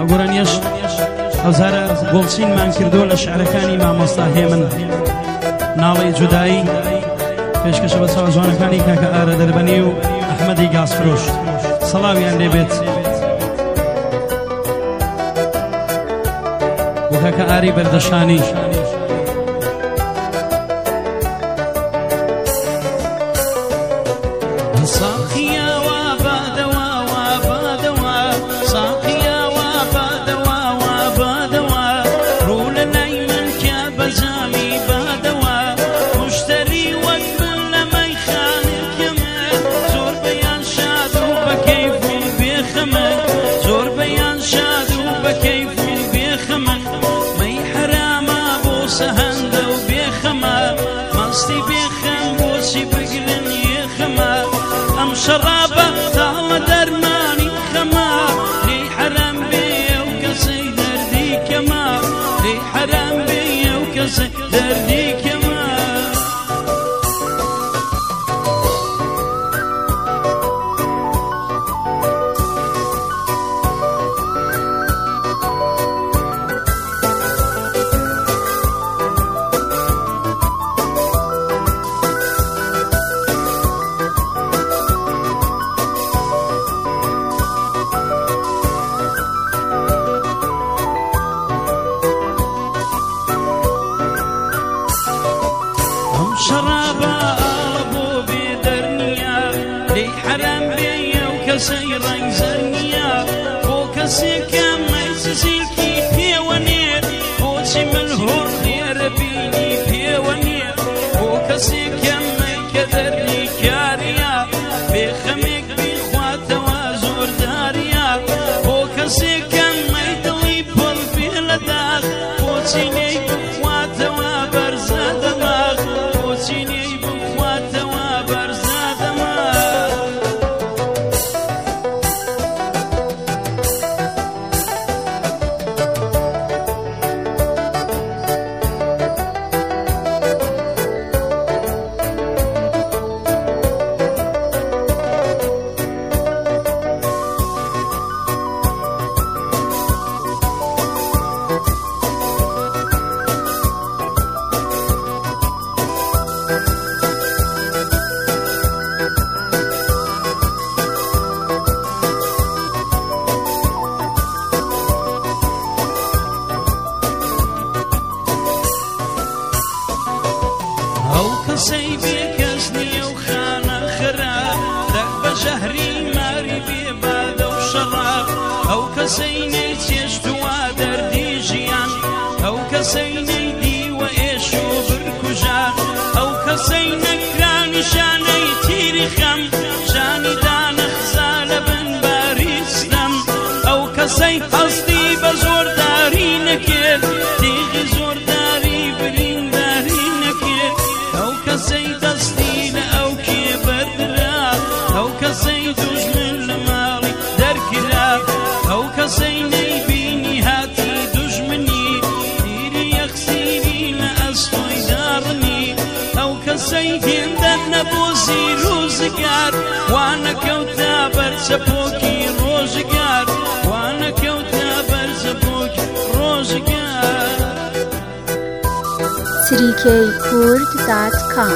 گۆرانیەش ئەوزارە گۆڵچینمان کردو لە شعرەکانی مامۆستا هێمن ناڵەی جودایی پێشکەشە بە چاوە جوانەکانی کاکە ئارە دەربەنی و ئەحمەدی گازفرۆش سەڵاویان لێبێت بۆ کاکە ئاری بەردەشانی شرابة طالة درماني خما لي حرام بيا وكسي دردي كما لي حرام بيا وكسي دردي كما شرابة أبو بدرنيا لي حرام بيا وكسي ريزنيا وكسي كما يسسيكي في ونير وشي ملهور غير بيني في ونير وكسي كما يكدرني كاريا بخمك بإخوات وزور داريا وكسي كما يدوي بلبي لداخ وشيني بإخوات وبرزا دماغ وشيني بإخوات وبرزا دماغ سيبك أسني وخانة خراب لك بشهري ماري بيبادة وشراب أو كسيني تيشتوا دردي جيان أو كسيني دي وإيشو بركجان أو كسيني كراني شاني تيري خم شاني دان خزالة بن باري سلم أو كسي قصدي بزور داري نكيل تيغي زور داري برين داري نكيل أو كسي دستين أو كبر دراب أو كسي دجمن لمالي دركراب أو كسي نيبيني هاتي دجمني ديري يخسيني لأسوي دارني أو كسي هندن نبوزي روزقار وانا كوتا برسبوكي روزقار وانا كوتا برسبوكي روزقار 3kkurd.com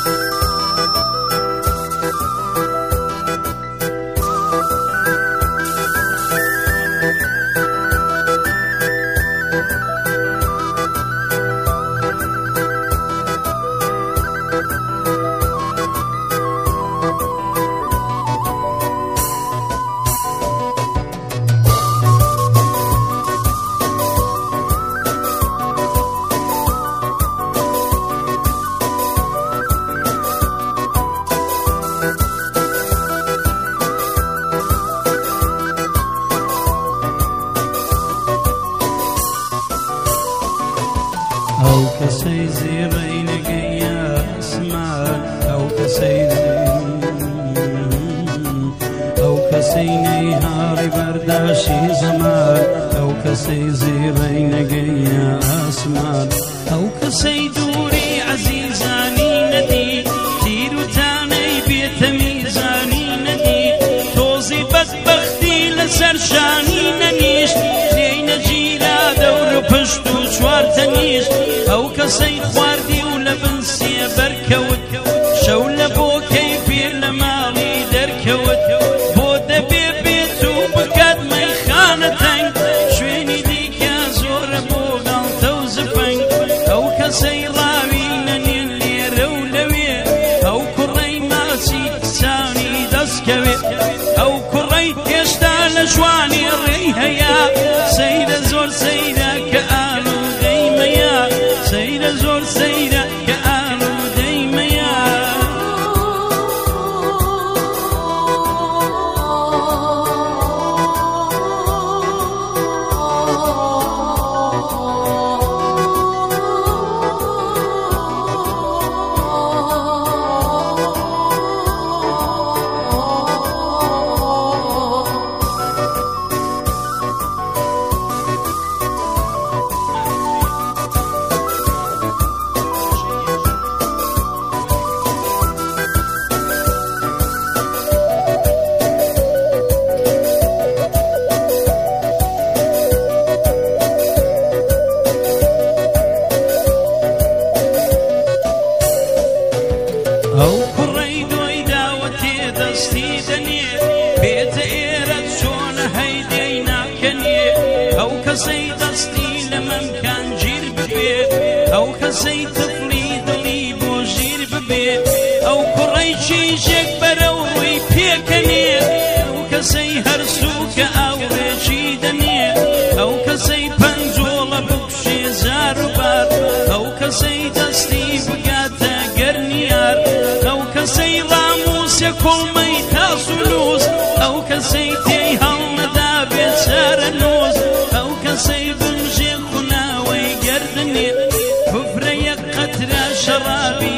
أو كسي زيرين قيا اسمان أو كسي نهاري برداشي زمان أو كسي زيرين قيا اسمان أو كسي دوري عزيزاني ندي تيرو تاني بيت ميزاني ندي توزي بدبختي لسرشاني ننيش کەسەی خواردی و لە بنسیە بەرکەوت شەو لە بۆکەی پێر لە ماڵی دەرکەوت بۆ دەبێ بێت و بکات مەیخانە تەنگ شوێنی دیکە زۆرە بۆ گاڵتە و زفەنگ ئەو کەسەی ڕاوی نەنێن لێرە و لەوێ ئەو کوڕەی ماچی چاوی دەستکەوێ ئەو کوڕەی هێشتا لە جوانی ڕێی هەیە سەیرە زۆر سەیرە کە ئالوودەی مەیە سەیرە زۆر سەیرە کە ئالوودەی مەیە ئەو کوڕەی دۆی داوە تێدەستی دەنێ بێتە ئێرە چۆنە هەیدەی ناکەنێ ئەو کەسەی دەستی لە مەمکان گیر ببێ ئەو کەسەی تفلی دڵی بۆ ژیر ببێ ئەو کوڕەی چیژێک بەرەو ڕووی پێکەنێ ئەو کەسەی هەرسووکە ئاوڕێژی دەنێ ئەو کەسەی پەنجۆڵە بکوشێ زار و بار ئەو کەسەی دەستی بگاتە گەرنیار ئەو کەسەی ڕاموسێ کۆڵمەی تاس و لووس ئەو کەسەی تێی هەڵنەدا بێچارە نۆز ئەو کەسەی بنژێ خوناوەی گەردنێ کوفرە یەک قەترە شەڕابی